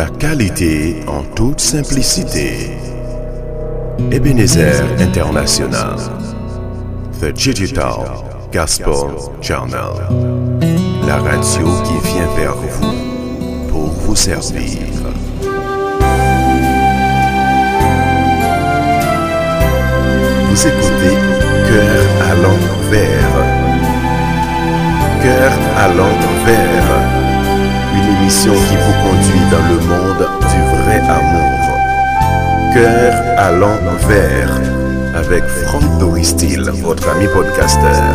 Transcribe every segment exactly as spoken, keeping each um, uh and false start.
la qualité en toute simplicité. Ebenezer International, The Digital Gospel Journal, la radio qui vient vers vous pour vous servir. Vous écoutez Cœur à l'envers. Cœur à l'envers. Une émission qui vous conduit dans le monde du vrai amour. Cœur à l'envers. Avec Franck Doristil, votre ami podcasteur.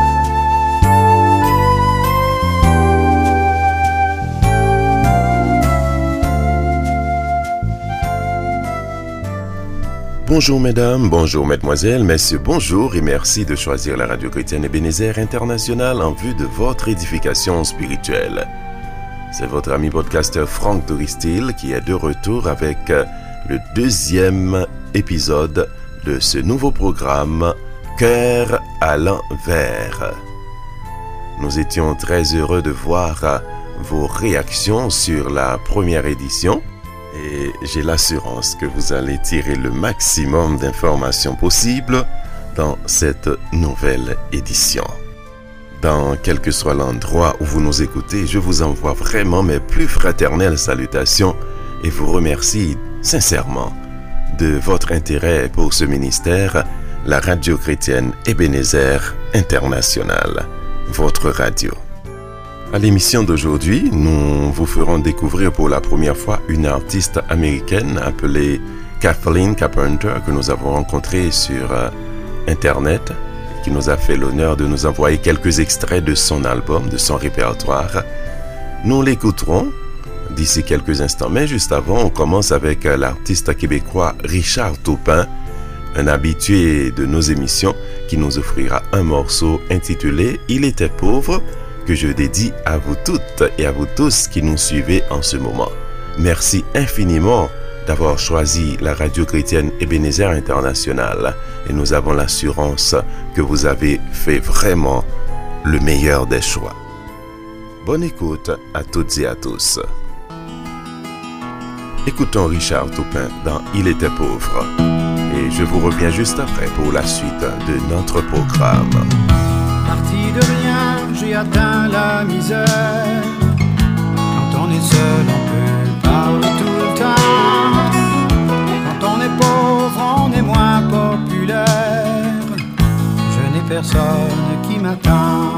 Bonjour mesdames, bonjour mesdemoiselles, messieurs, bonjour et merci de choisir la radio chrétienne Ebenezer International en vue de votre édification spirituelle. C'est votre ami podcasteur Franck Doristil qui est de retour avec le deuxième épisode de ce nouveau programme Cœur à l'envers. Nous étions très heureux de voir vos réactions sur la première édition. Et j'ai l'assurance que vous allez tirer le maximum d'informations possibles dans cette nouvelle édition. Dans quel que soit l'endroit où vous nous écoutez, je vous envoie vraiment mes plus fraternelles salutations et vous remercie sincèrement de votre intérêt pour ce ministère, la radio chrétienne Ebenezer International, votre radio. À l'émission d'aujourd'hui, nous vous ferons découvrir pour la première fois une artiste américaine appelée Kathleen Carpenter que nous avons rencontrée sur euh, Internet, qui nous a fait l'honneur de nous envoyer quelques extraits de son album, de son répertoire. Nous l'écouterons d'ici quelques instants, mais juste avant, on commence avec euh, l'artiste québécois Richard Taupin, un habitué de nos émissions qui nous offrira un morceau intitulé « Il était pauvre » que je dédie à vous toutes et à vous tous qui nous suivez en ce moment. Merci infiniment d'avoir choisi la radio chrétienne Ebenezer International et nous avons l'assurance que vous avez fait vraiment le meilleur des choix. Bonne écoute à toutes et à tous. Écoutons Richard Taupin dans « Il était pauvre » et je vous reviens juste après pour la suite de notre programme. Parti de rien, j'ai atteint la misère. Quand on est seul, on peut parler tout le temps. Quand on est pauvre, on est moins populaire. Je n'ai personne qui m'attend.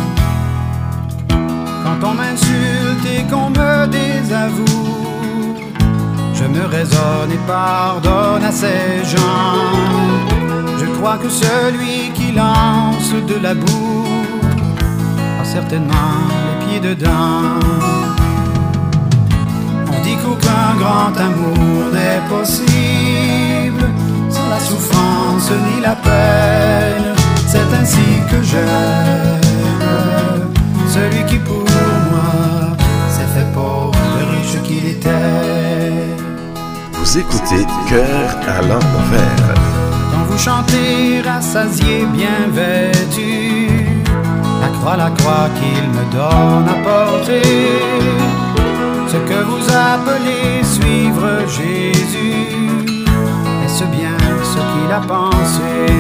Quand on m'insulte et qu'on me désavoue, je me raisonne et pardonne à ces gens. Je crois que celui qui lance de la boue a certainement les pieds dedans. On dit qu'aucun grand amour n'est possible sans la souffrance ni la peine. C'est ainsi que j'aime celui qui pour moi s'est fait pauvre, le riche qu'il était. Vous écoutez Cœur à l'envers. Quand vous chantez rassasié, bien vêtu, la croix, la croix qu'il me donne à porter, ce que vous appelez suivre Jésus, est-ce bien ce qu'il a pensé?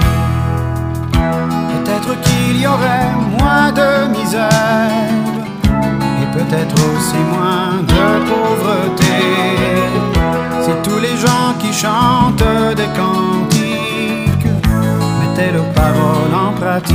Peut-être qu'il y aurait moins de misère, et peut-être aussi moins de pauvreté, si tous les gens qui chantent des cantiques mettaient leurs paroles en pratique.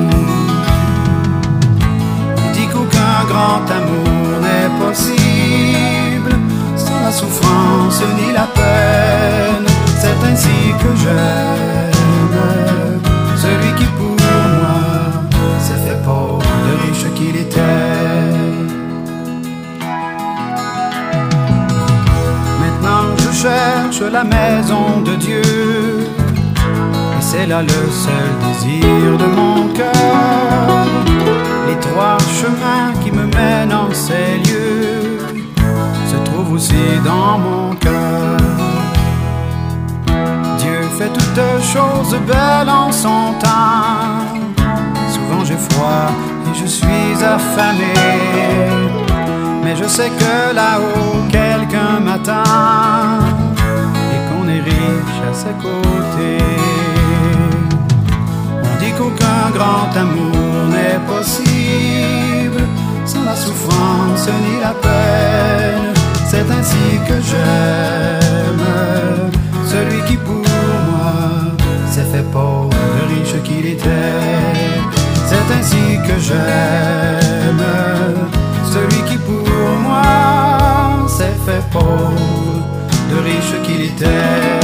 On dit qu'aucun grand amour n'est possible sans la souffrance ni la peine. C'est ainsi que j'aime celui qui pour moi s'est fait pauvre, le riche qu'il était. Je cherche la maison de Dieu, et c'est là le seul désir de mon cœur. Les trois chemins qui me mènent en ces lieux se trouvent aussi dans mon cœur. Dieu fait toutes choses belles en son temps. Souvent j'ai froid et je suis affamé, mais je sais que là-haut quelqu'un m'attend et qu'on est riche à ses côtés. On dit qu'aucun grand amour n'est possible sans la souffrance ni la peine. C'est ainsi que j'aime celui qui pour moi s'est fait pauvre, de riche qu'il était. C'est ainsi que j'aime celui qui pour moi s'est fait pauvre, de riche qu'il était.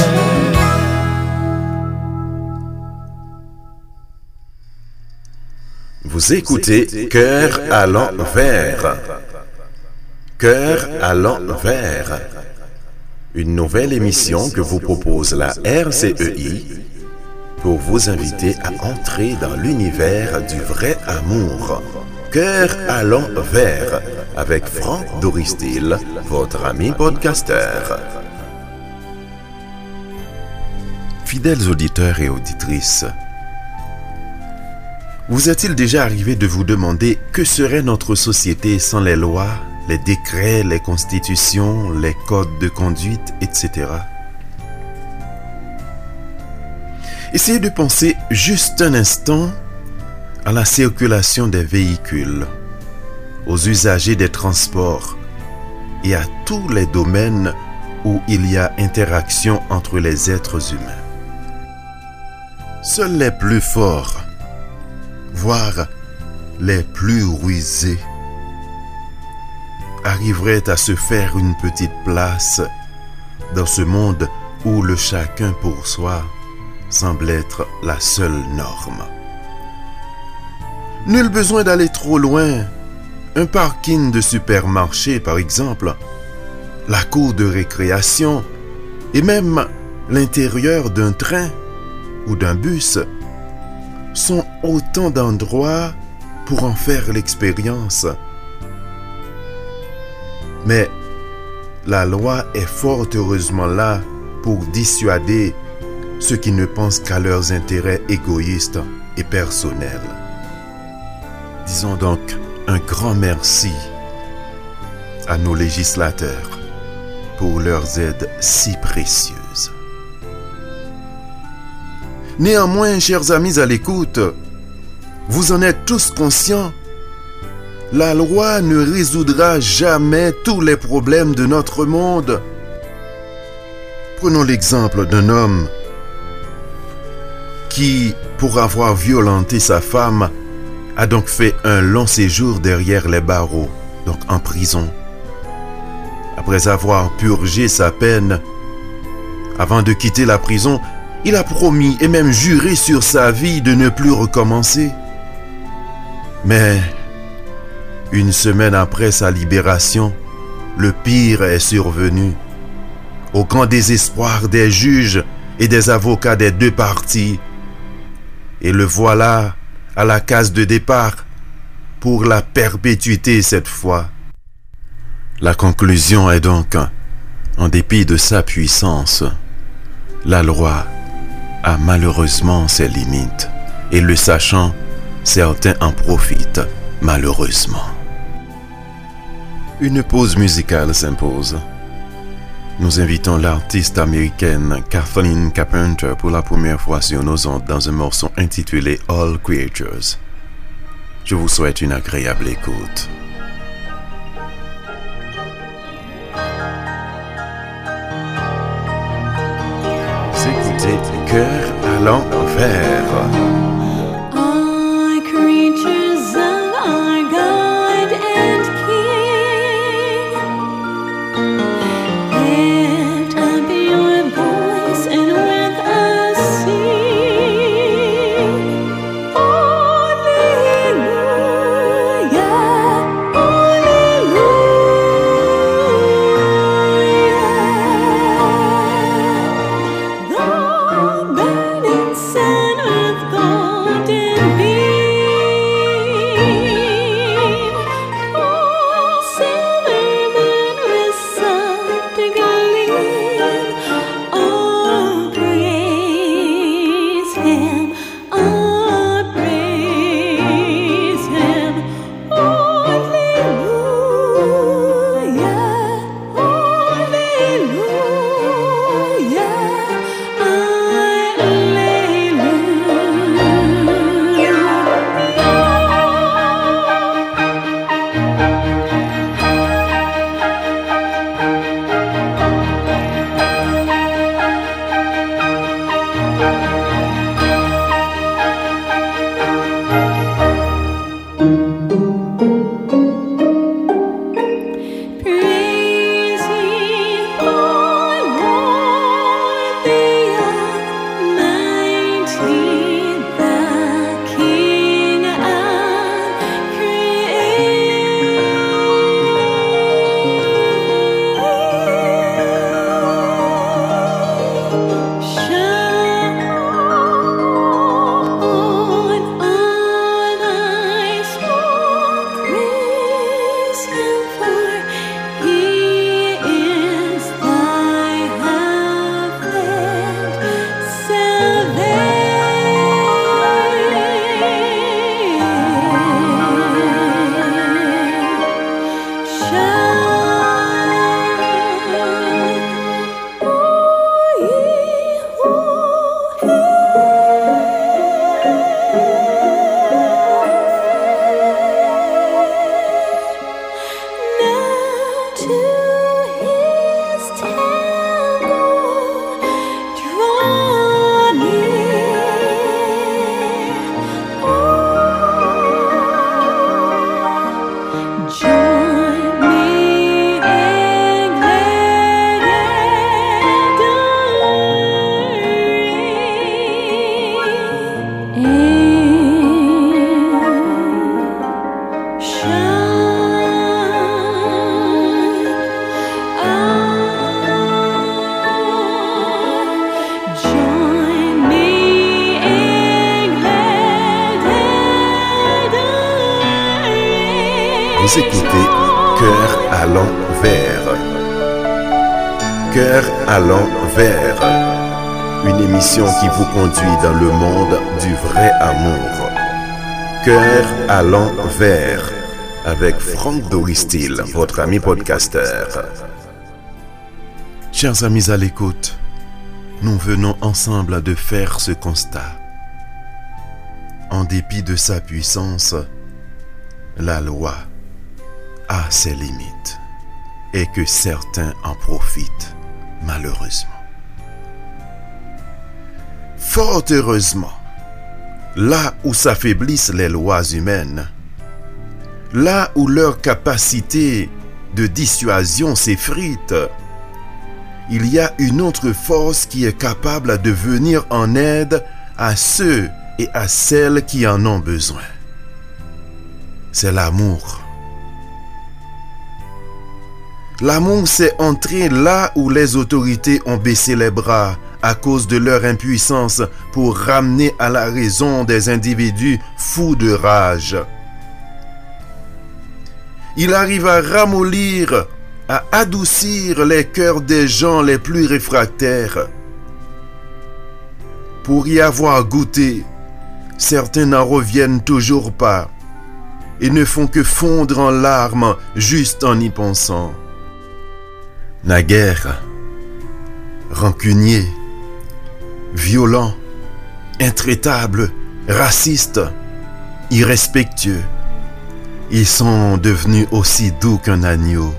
Vous écoutez Cœur à l'envers. Cœur à l'envers. Une nouvelle émission que vous propose la R C E I pour vous inviter à entrer dans l'univers du vrai amour. Cœur à l'envers avec Franck Doristil, votre ami podcasteur. Fidèles auditeurs et auditrices, vous est-il déjà arrivé de vous demander que serait notre société sans les lois, les décrets, les constitutions, les codes de conduite, et cetera? Essayez de penser juste un instant à la circulation des véhicules, aux usagers des transports et à tous les domaines où il y a interaction entre les êtres humains. Seuls les plus forts, voire les plus rusés, arriveraient à se faire une petite place dans ce monde où le chacun pour soi semble être la seule norme. Nul besoin d'aller trop loin. Un parking de supermarché, par exemple, la cour de récréation et même l'intérieur d'un train ou d'un bus sont autant d'endroits pour en faire l'expérience. Mais la loi est fort heureusement là pour dissuader ceux qui ne pensent qu'à leurs intérêts égoïstes et personnels. Disons donc un grand merci à nos législateurs pour leurs aides si précieuses. Néanmoins, chers amis à l'écoute, vous en êtes tous conscients, la loi ne résoudra jamais tous les problèmes de notre monde. Prenons l'exemple d'un homme qui, pour avoir violenté sa femme, a donc fait un long séjour derrière les barreaux, donc en prison. Après avoir purgé sa peine, avant de quitter la prison, il a promis et même juré sur sa vie de ne plus recommencer. Mais, une semaine après sa libération, le pire est survenu. Au grand désespoir des juges et des avocats des deux parties. Et le voilà à la case de départ pour la perpétuité cette fois. La conclusion est donc, en dépit de sa puissance, la loi a malheureusement ses limites et le sachant, certains en profitent malheureusement. Une pause musicale s'impose. Nous invitons l'artiste américaine Kathleen Carpenter pour la première fois sur nos ondes dans un morceau intitulé All Creatures. Je vous souhaite une agréable écoute. C'est écoutez Cœur à l'envers. All creatures of our God and King, lift up your voice and with us sing. Alleluia, alleluia. The burning sun Vous écoutez Cœur à l'envers. Cœur à l'envers. Une émission qui vous conduit dans le monde du vrai amour. Cœur à l'envers. Avec Franck Doristil, votre ami podcasteur. Chers amis à l'écoute, nous venons ensemble de faire ce constat. En dépit de sa puissance, la loi a ses limites et que certains en profitent malheureusement. Fort heureusement, là où s'affaiblissent les lois humaines, là où leur capacité de dissuasion s'effrite, il y a une autre force qui est capable de venir en aide à ceux et à celles qui en ont besoin. C'est l'amour. L'amour, c'est entrer là où les autorités ont baissé les bras à cause de leur impuissance pour ramener à la raison des individus fous de rage. Il arrive à ramollir, à adoucir les cœurs des gens les plus réfractaires. Pour y avoir goûté, certains n'en reviennent toujours pas et ne font que fondre en larmes juste en y pensant. Naguère, rancunier, violent, intraitable, raciste, irrespectueux, ils sont devenus aussi doux qu'un agneau.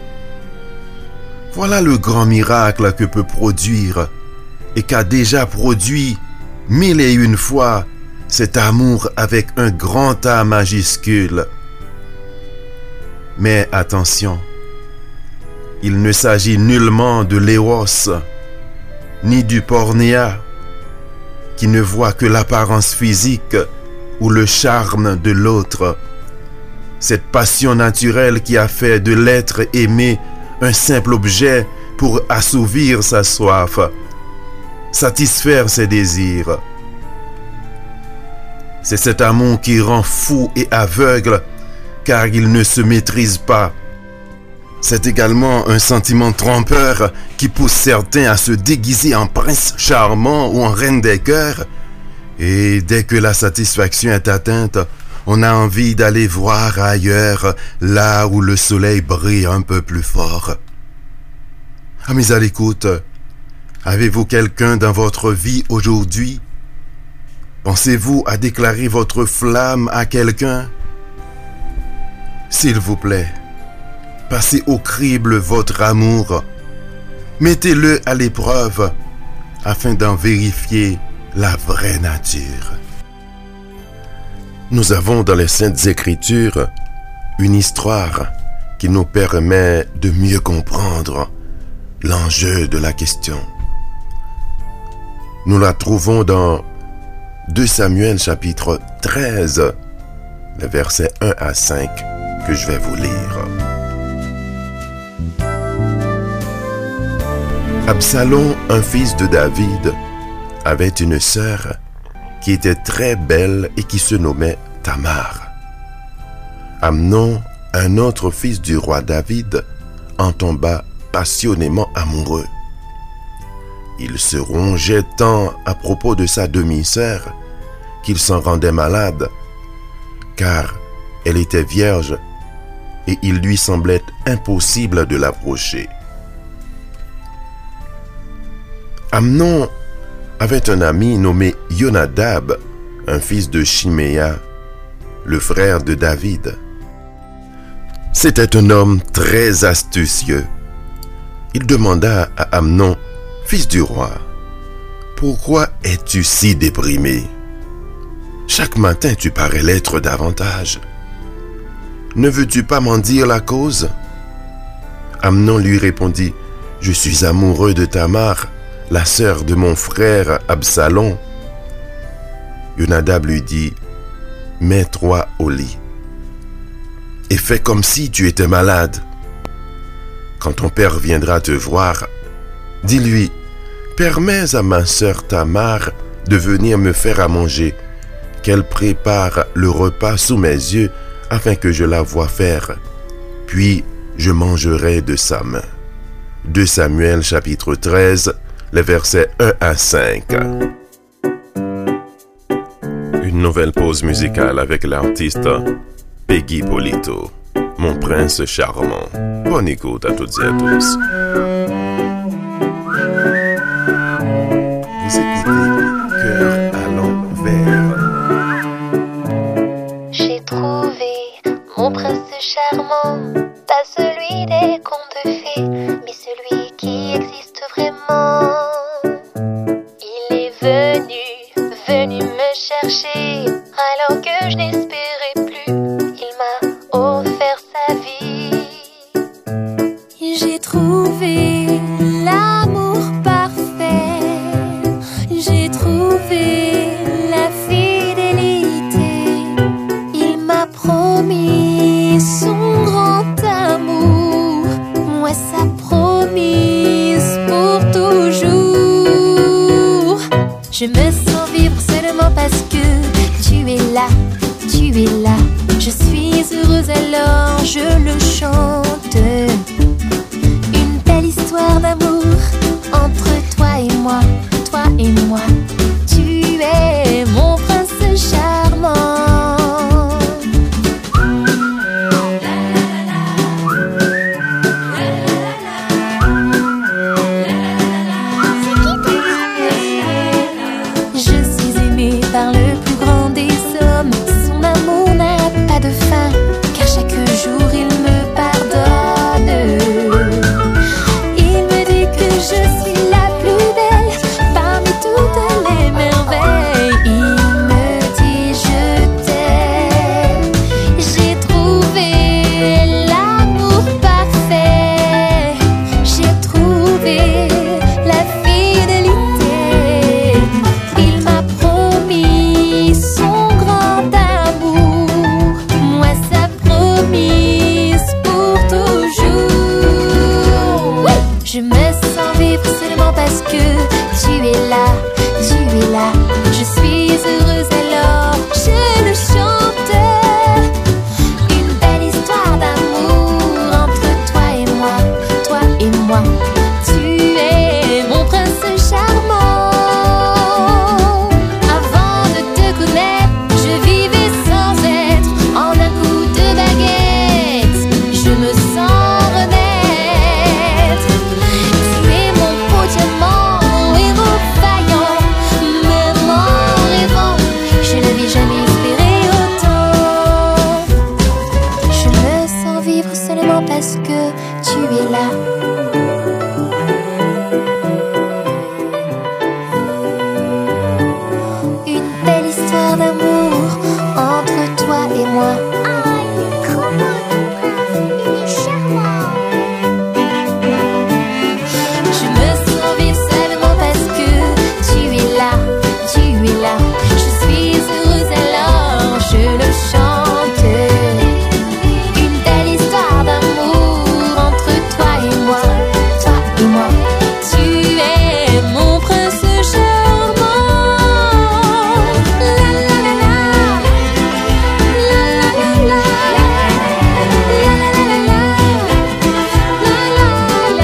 Voilà le grand miracle que peut produire et qu'a déjà produit mille et une fois cet amour avec un grand A majuscule. Mais attention, il ne s'agit nullement de l'éros, ni du pornéa, qui ne voit que l'apparence physique ou le charme de l'autre. Cette passion naturelle qui a fait de l'être aimé un simple objet pour assouvir sa soif, satisfaire ses désirs. C'est cet amour qui rend fou et aveugle, car il ne se maîtrise pas. C'est également un sentiment trompeur qui pousse certains à se déguiser en prince charmant ou en reine des cœurs. Et dès que la satisfaction est atteinte, on a envie d'aller voir ailleurs, là où le soleil brille un peu plus fort. Amis à l'écoute, avez-vous quelqu'un dans votre vie aujourd'hui? Pensez-vous à déclarer votre flamme à quelqu'un? S'il vous plaît, passez au crible votre amour. Mettez-le à l'épreuve afin d'en vérifier la vraie nature. Nous avons dans les Saintes Écritures une histoire qui nous permet de mieux comprendre l'enjeu de la question. Nous la trouvons dans deux Samuel chapitre treize, les versets un à cinq que je vais vous lire. Absalom, un fils de David, avait une sœur qui était très belle et qui se nommait Tamar. Amnon, un autre fils du roi David, en tomba passionnément amoureux. Il se rongeait tant à propos de sa demi-sœur qu'il s'en rendait malade, car elle était vierge et il lui semblait impossible de l'approcher. Amnon avait un ami nommé Yonadab, un fils de Chiméa, le frère de David. C'était un homme très astucieux. Il demanda à Amnon, fils du roi, « Pourquoi es-tu si déprimé? Chaque matin tu parais l'être davantage. Ne veux-tu pas m'en dire la cause? » Amnon lui répondit, « Je suis amoureux de Tamar, la sœur de mon frère Absalom. » Yonadab lui dit, « Mets-toi au lit et fais comme si tu étais malade. Quand ton père viendra te voir, dis-lui, « Permets à ma sœur Tamar de venir me faire à manger, qu'elle prépare le repas sous mes yeux afin que je la voie faire, puis je mangerai de sa main. deux Samuel chapitre treize, les versets un à cinq. Une nouvelle pause musicale avec l'artiste Peggy Polito, mon prince charmant. Bonne écoute à toutes et à tous. Vous écoutez Cœur à l'envers. J'ai trouvé mon prince charmant, pas celui des contes de fées, mais celui qui existe vraiment. Il est venu, venu me chercher, alors que je n'espérais plus. Il m'a offert sa vie. J'ai trouvé l'amour parfait. J'ai trouvé la fidélité. Il m'a promis son grand amour. Moi, sa promise pour toujours. Je me sens vivre seulement parce que tu es là, tu es là. Je suis heureuse alors je le chante. Une belle histoire d'amour entre toi et moi, toi et moi. Tu es mon prince charmant. Je suis aimée par le plus grand des hommes. Son amour n'a pas de fin, car chaque jour il me pardonne. Il me dit que je suis la plus belle parmi toutes les merveilles. Il me dit je t'aime. J'ai trouvé l'amour parfait. J'ai trouvé la fidélité. Il m'a promis son grand amour. Moi, sa promise pour toujours. Oui, je me sens vivre seulement parce que tu es là, tu es là. Je suis heureuse alors je le chante. Une belle histoire d'amour entre toi et moi, toi et moi. Tu es mon prince charmant. Avant de te connaître, je vivais sans être. En un coup de baguette, je me sens renaître. Tu es mon beau diamant, héros vaillant. Même en rêvant, je n'avais jamais espéré autant. Je me sens vivre seulement parce que tu es là. Une belle histoire d'amour entre toi et moi. Ah, il est trop beau ton prince, il est charmant. Je me sens vivre seulement parce que tu es là, tu es là. Je suis heureuse alors je le chante. Une belle histoire d'amour entre toi et moi, toi et moi. Tu es mon prince charmant. La la la la, la la la la, la la la la, la la la,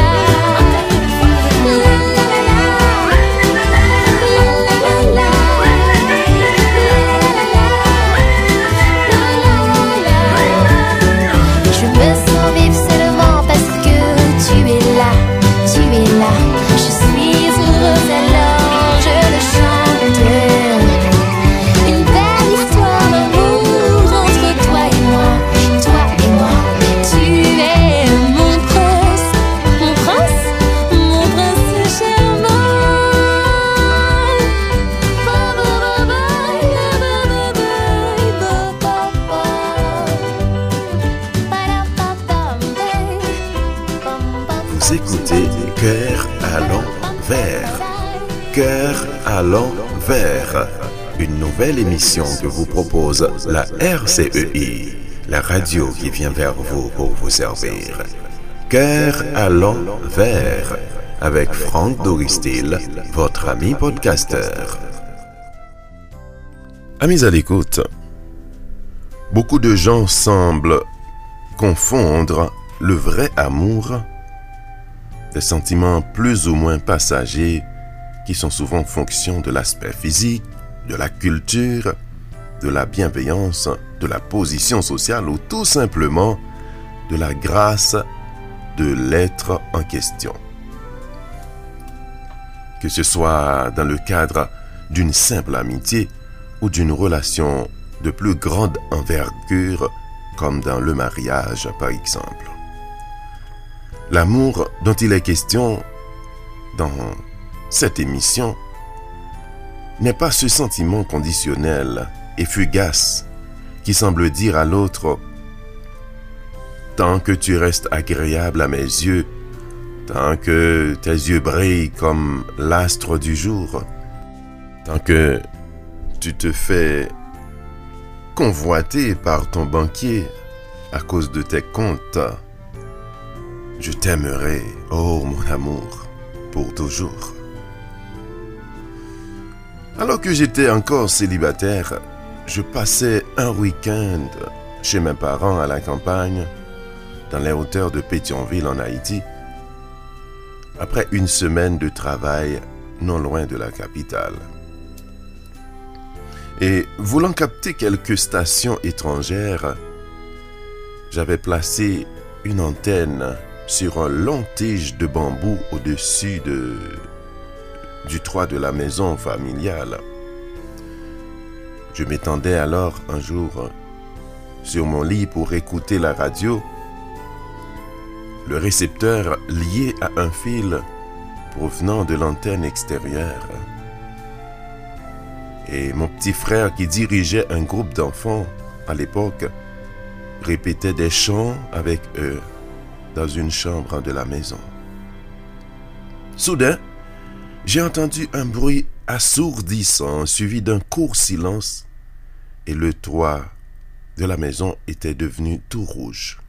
je me sens vivre seulement parce que tu es là, tu es là. Je suis heureuse alors je le chante. Une belle histoire d'amour entre toi et moi, toi et moi. Tu es mon prince, mon prince, mon prince charmant. Vous écoutez Cœur à l'envers. Cœur à l'envers. Une nouvelle émission que vous propose la R C E I, la radio qui vient vers vous pour vous servir. Cœur à l'envers, avec Franck Doristil, votre ami podcasteur. Amis à l'écoute, Beaucoup de gens semblent confondre le vrai amour des sentiments plus ou moins passagers qui sont souvent fonction de l'aspect physique, de la culture, de la bienveillance, de la position sociale ou tout simplement de la grâce de l'être en question. Que ce soit dans le cadre d'une simple amitié ou d'une relation de plus grande envergure, comme dans le mariage par exemple. L'amour dont il est question dans cette émission n'est pas ce sentiment conditionnel et fugace qui semble dire à l'autre « Tant que tu restes agréable à mes yeux, tant que tes yeux brillent comme l'astre du jour, tant que tu te fais convoiter par ton banquier à cause de tes comptes, je t'aimerai, oh mon amour, pour toujours. » Alors que j'étais encore célibataire, je passais un week-end chez mes parents à la campagne, dans les hauteurs de Pétionville en Haïti, après une semaine de travail non loin de la capitale. Et voulant capter quelques stations étrangères, j'avais placé une antenne sur un long tige de bambou au-dessus de, du toit de la maison familiale. Je m'étendais alors un jour sur mon lit pour écouter la radio. Le récepteur lié à un fil provenant de l'antenne extérieure. Et mon petit frère qui dirigeait un groupe d'enfants à l'époque répétait des chants avec eux dans une chambre de la maison. Soudain, j'ai entendu un bruit assourdissant suivi d'un court silence et le toit de la maison était devenu tout rouge.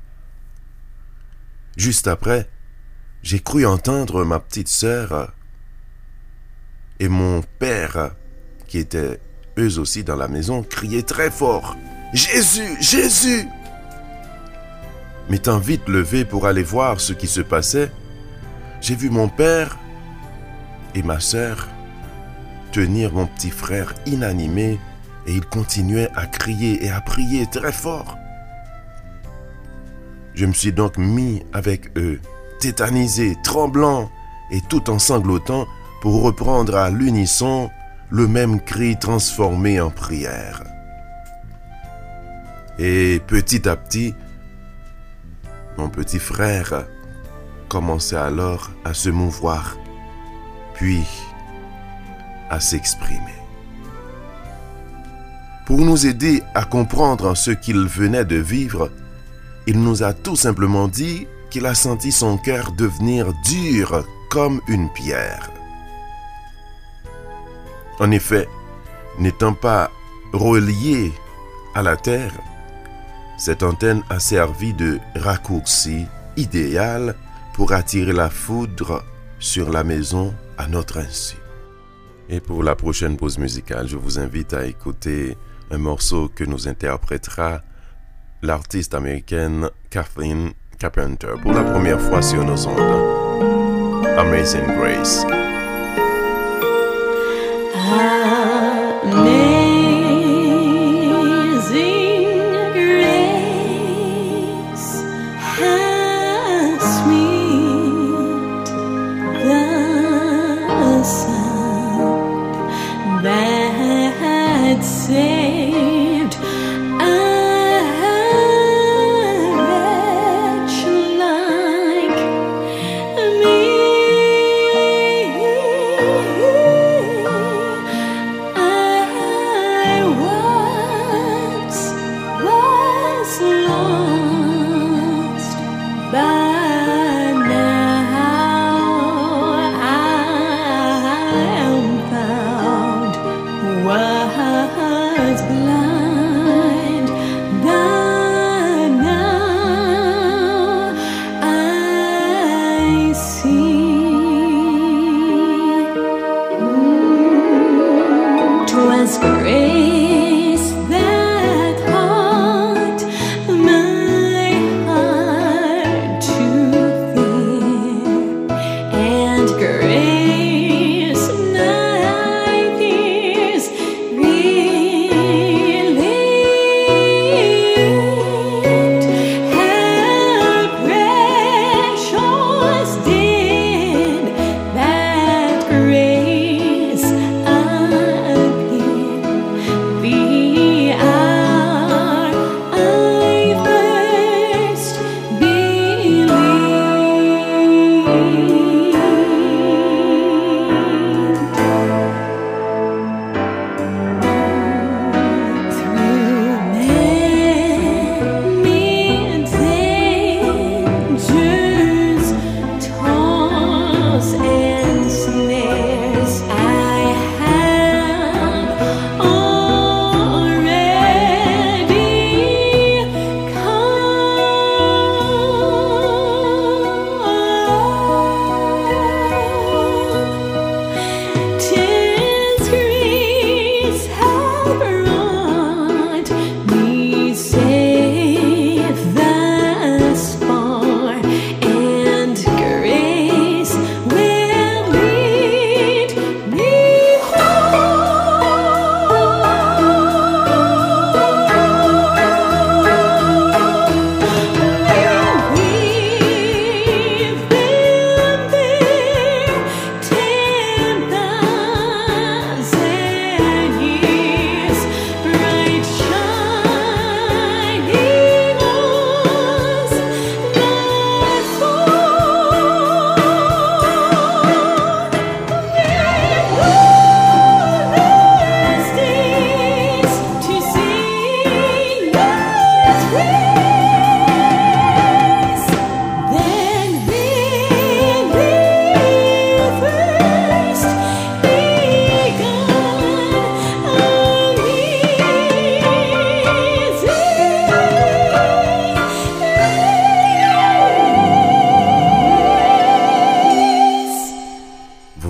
Juste après, j'ai cru entendre ma petite sœur et mon père, qui étaient eux aussi dans la maison, crier très fort « Jésus, Jésus !» M'étant vite levé pour aller voir ce qui se passait, j'ai vu mon père et ma sœur tenir mon petit frère inanimé et il continuait à crier et à prier très fort. Je me suis donc mis avec eux, tétanisé, tremblant et tout en sanglotant pour reprendre à l'unisson le même cri transformé en prière. Et petit à petit, mon petit frère commençait alors à se mouvoir, puis à s'exprimer. Pour nous aider à comprendre ce qu'il venait de vivre, il nous a tout simplement dit qu'il a senti son cœur devenir dur comme une pierre. En effet, n'étant pas relié à la terre, cette antenne a servi de raccourci idéal pour attirer la foudre sur la maison à notre insu. Et pour la prochaine pause musicale, je vous invite à écouter un morceau que nous interprétera l'artiste américaine Kathleen Carpenter pour la première fois sur nos ondes. Amazing Grace. Amazing grace, how sweet the sound that saved a wretch like me. I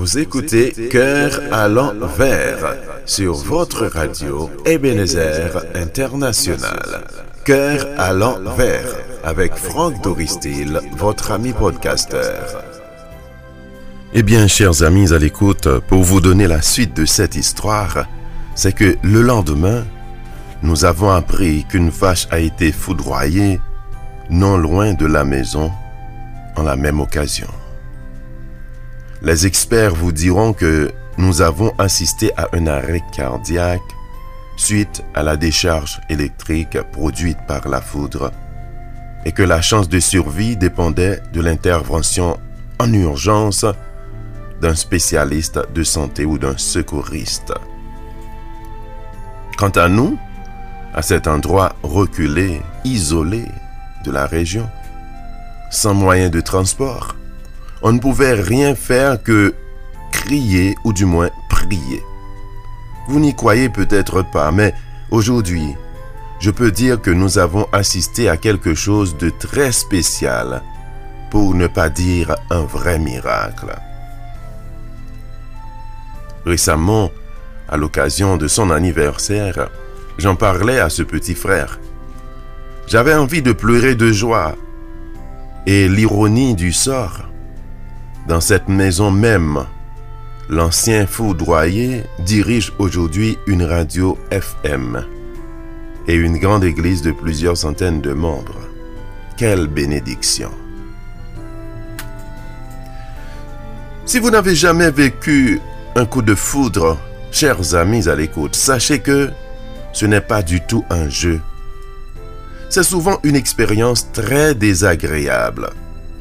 Vous écoutez Cœur à l'envers sur votre radio Ebenezer International. Cœur à l'envers avec Franck Doristil, votre ami podcasteur. Eh bien, chers amis à l'écoute, pour vous donner la suite de cette histoire, c'est que le lendemain, nous avons appris qu'une vache a été foudroyée non loin de la maison en la même occasion. Les experts vous diront que nous avons assisté à un arrêt cardiaque suite à la décharge électrique produite par la foudre et que la chance de survie dépendait de l'intervention en urgence d'un spécialiste de santé ou d'un secouriste. Quant à nous, à cet endroit reculé, isolé de la région, sans moyen de transport, on ne pouvait rien faire que crier ou du moins prier. Vous n'y croyez peut-être pas, mais aujourd'hui, je peux dire que nous avons assisté à quelque chose de très spécial, pour ne pas dire un vrai miracle. Récemment, à l'occasion de son anniversaire, j'en parlais à ce petit frère. J'avais envie de pleurer de joie et l'ironie du sort. Dans cette maison même, l'ancien foudroyé dirige aujourd'hui une radio F M et une grande église de plusieurs centaines de membres. Quelle bénédiction! Si vous n'avez jamais vécu un coup de foudre, chers amis à l'écoute, sachez que ce n'est pas du tout un jeu. C'est souvent une expérience très désagréable.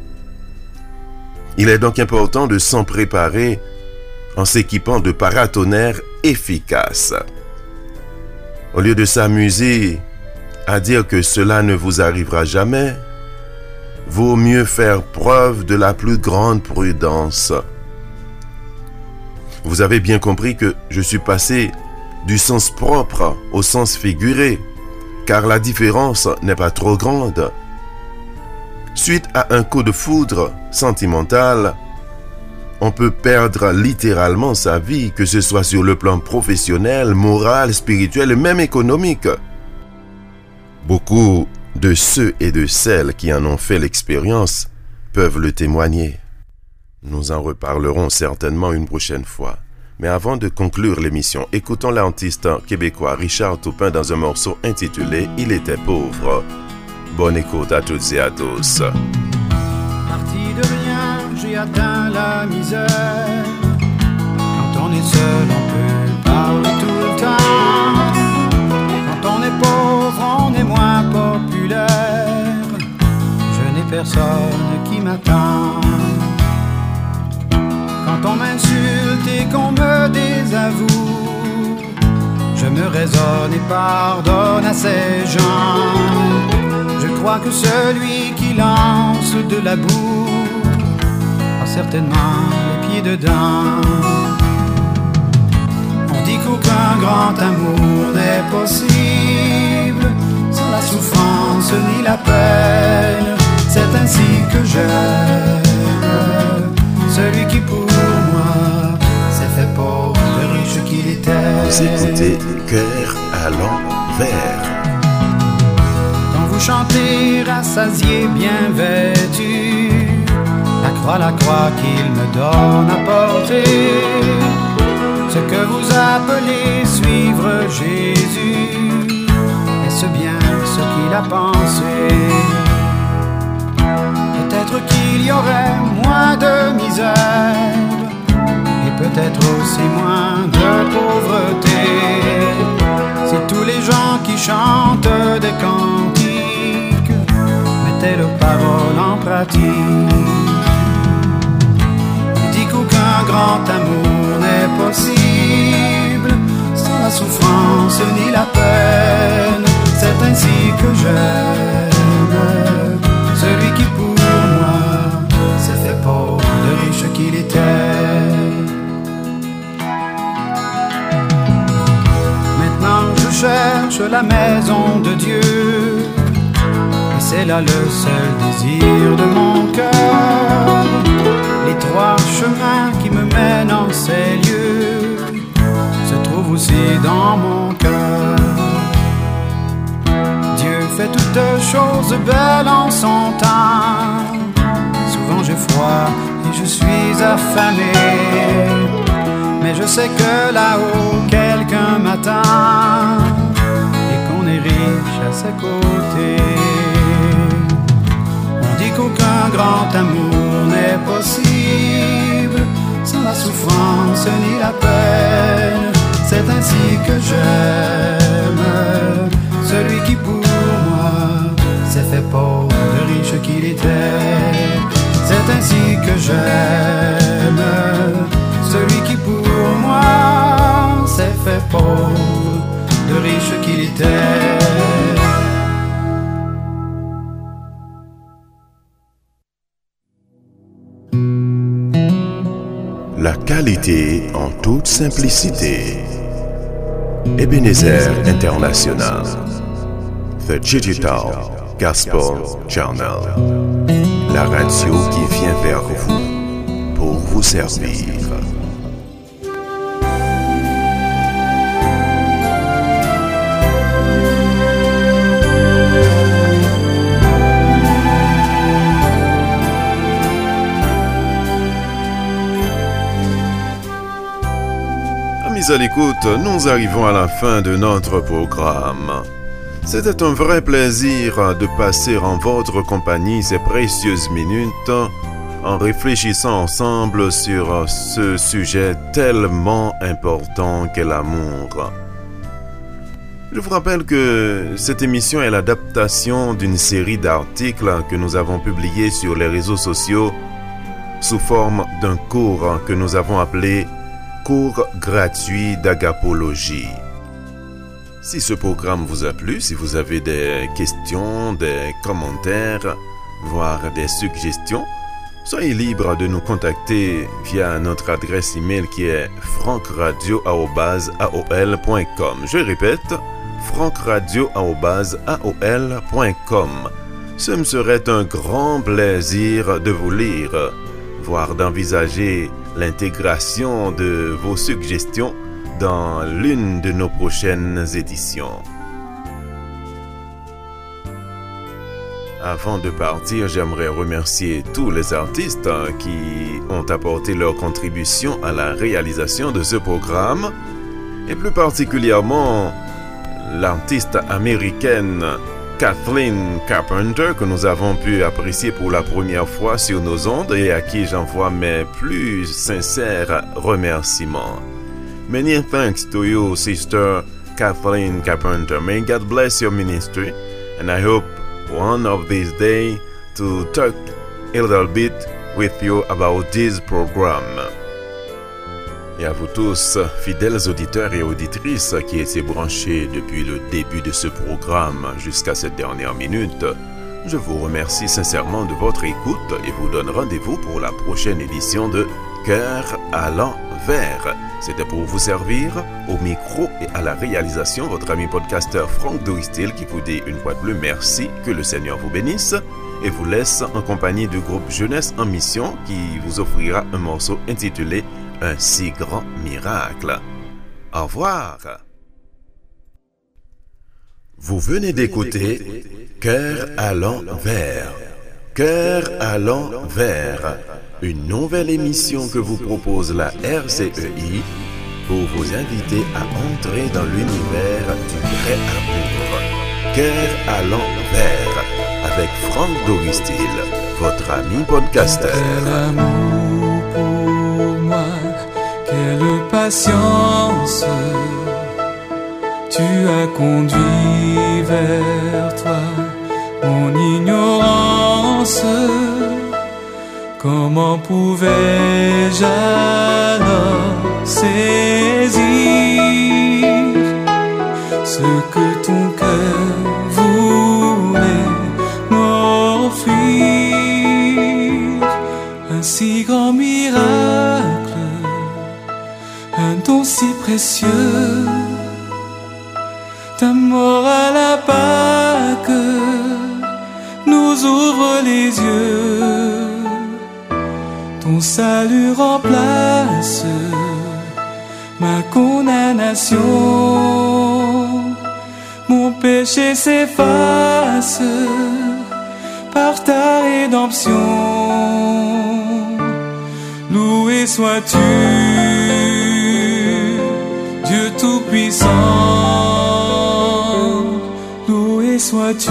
Il est donc important de s'en préparer en s'équipant de paratonnerres efficaces. Au lieu de s'amuser à dire que cela ne vous arrivera jamais, vaut mieux faire preuve de la plus grande prudence. Vous avez bien compris que je suis passé du sens propre au sens figuré, car la différence n'est pas trop grande. Suite à un coup de foudre sentimental, on peut perdre littéralement sa vie, que ce soit sur le plan professionnel, moral, spirituel et même économique. Beaucoup de ceux et de celles qui en ont fait l'expérience peuvent le témoigner. Nous en reparlerons certainement une prochaine fois. Mais avant de conclure l'émission, écoutons l'artiste québécois Richard Toupin dans un morceau intitulé « Il était pauvre ». Bonne écoute à toutes et à tous. Parti de rien, j'ai atteint la misère. Quand on est seul, on peut parler tout le temps. Quand on est pauvre, on est moins populaire. Je n'ai personne qui m'attend. Quand on m'insulte et qu'on me désavoue, je me raisonne et pardonne à ces gens. Je crois que celui qui lance de la boue a certainement les pieds dedans. On dit qu'aucun grand amour n'est possible sans la souffrance ni la peine. C'est ainsi que j'aime celui qui pour moi s'est fait pauvre, de riche qu'il était. Vous écoutez Cœur à l'envers. Vous chantez rassasié, bien vêtu, la croix, la croix qu'il me donne à porter. Ce que vous appelez suivre Jésus, est-ce bien ce qu'il a pensé? Peut-être qu'il y aurait moins de misère et peut-être aussi moins de pauvreté si tous les gens qui chantent des cantiques leurs paroles en pratique. On dit qu'aucun grand amour n'est possible sans la souffrance ni la peine. C'est ainsi que j'aime celui qui pour moi s'est fait pauvre, de riche qu'il était. Maintenant je cherche la maison de Dieu, c'est là le seul désir de mon cœur. Les l'étroit chemin qui me mène en ces lieux se trouve aussi dans mon cœur. Dieu fait toutes choses belles en son temps. Souvent j'ai froid et je suis affamé, mais je sais que là-haut quelqu'un m'attend et qu'on est riche à ses côtés. On dit qu'aucun grand amour n'est possible sans la souffrance ni la peine. C'est ainsi que j'aime celui qui pour moi s'est fait pauvre, de riche qu'il était. C'est ainsi que j'aime celui qui pour moi s'est fait pauvre, de riche qu'il était. La qualité en toute simplicité. Ebenezer International, The Digital Gospel Journal, la radio qui vient vers vous pour vous servir. Amis à l'écoute, nous arrivons à la fin de notre programme. C'était un vrai plaisir de passer en votre compagnie ces précieuses minutes en réfléchissant ensemble sur ce sujet tellement important qu'est l'amour. Je vous rappelle que cette émission est l'adaptation d'une série d'articles que nous avons publiés sur les réseaux sociaux sous forme d'un cours que nous avons appelé Cours gratuit d'agapologie. Si ce programme vous a plu, si vous avez des questions, des commentaires, voire des suggestions, soyez libre de nous contacter via notre adresse email qui est frankradio arobase a o l point com. Je répète, frankradio arobase a o l point com. Ce me serait un grand plaisir de vous lire, voire d'envisager l'intégration de vos suggestions dans l'une de nos prochaines éditions. Avant de partir, j'aimerais remercier tous les artistes qui ont apporté leur contribution à la réalisation de ce programme, et plus particulièrement l'artiste américaine Kathleen Carpenter, que nous avons pu apprécier pour la première fois sur nos ondes et à qui j'envoie mes plus sincères remerciements. Many thanks to you, Sister Kathleen Carpenter. May God bless your ministry, and I hope one of these days to talk a little bit with you about this program. Et à vous tous, fidèles auditeurs et auditrices qui étaient branchés depuis le début de ce programme jusqu'à cette dernière minute, je vous remercie sincèrement de votre écoute et vous donne rendez-vous pour la prochaine édition de Cœur à l'envers. C'était pour vous servir au micro et à la réalisation votre ami podcasteur Frank Doristil qui vous dit une fois de plus merci, que le Seigneur vous bénisse et vous laisse en compagnie du groupe Jeunesse en Mission qui vous offrira un morceau intitulé Un si grand miracle. Au revoir. Vous venez d'écouter Cœur à l'envers. Cœur à l'envers. Une nouvelle émission que vous propose la R C E I pour vous inviter à entrer dans l'univers du vrai amour. Cœur à l'envers avec Frank Doristil, votre ami podcasteur. Quel amour pour moi, quelle patience tu as conduit vers toi mon ignorance. Comment pouvais-je alors saisir ce que ton cœur voulait m'offrir? Un si grand miracle, un don si précieux, ta mort à la Pâque nous ouvre les yeux. Ton salut remplace ma condamnation. Mon péché s'efface par ta rédemption. Loué sois-tu, Dieu Tout-Puissant. Loué sois-tu.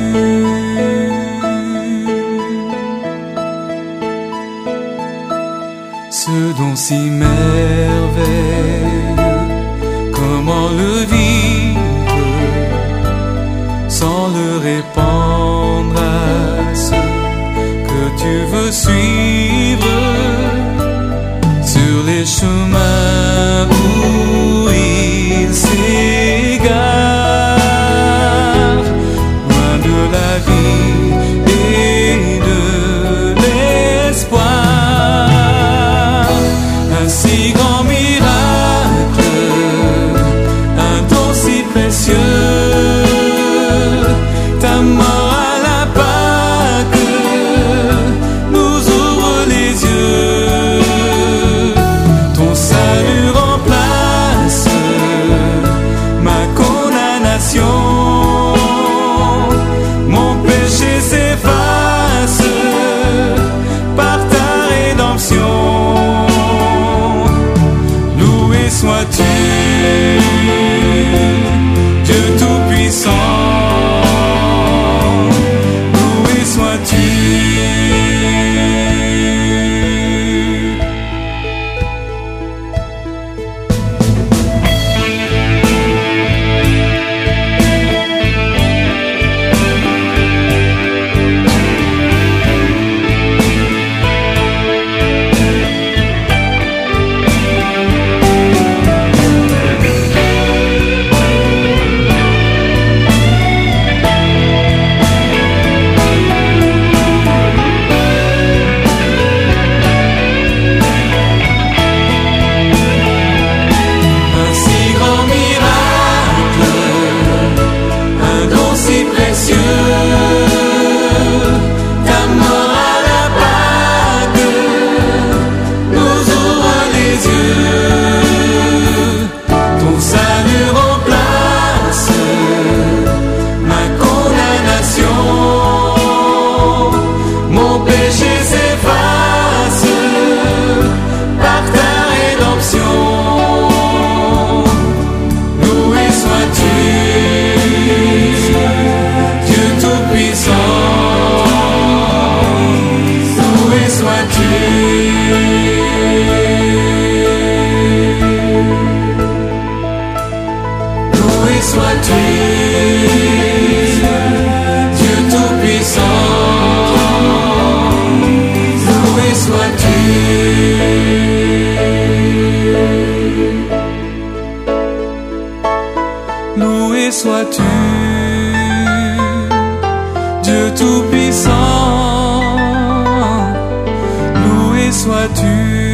Ce don si merveilleux, comment le vivre sans le répandre à ceux que tu veux suivre sur les chemins où ils s'égarent, loin de la vie et de l'espoir. Un si grand miracle, un don si précieux, ta mort à la Pâque nous ouvre les yeux. Ton salut remplace ma condamnation. Mon péché s'efface par ta rédemption. Loué sois-tu, Dieu Tout-Puissant. Loué sois-tu. Un si grand miracle, un don si précieux, ta mort à la Pâque nous ouvre les yeux. Ton salut remplace ma condamnation. Mon péché s'efface par ta rédemption. Loué sois-tu, Dieu Tout-Puissant. Loué sois-tu. Loué sois-tu, Dieu Tout-Puissant. Loué sois-tu. Loué sois-tu, Dieu Tout-Puissant. Loué sois-tu.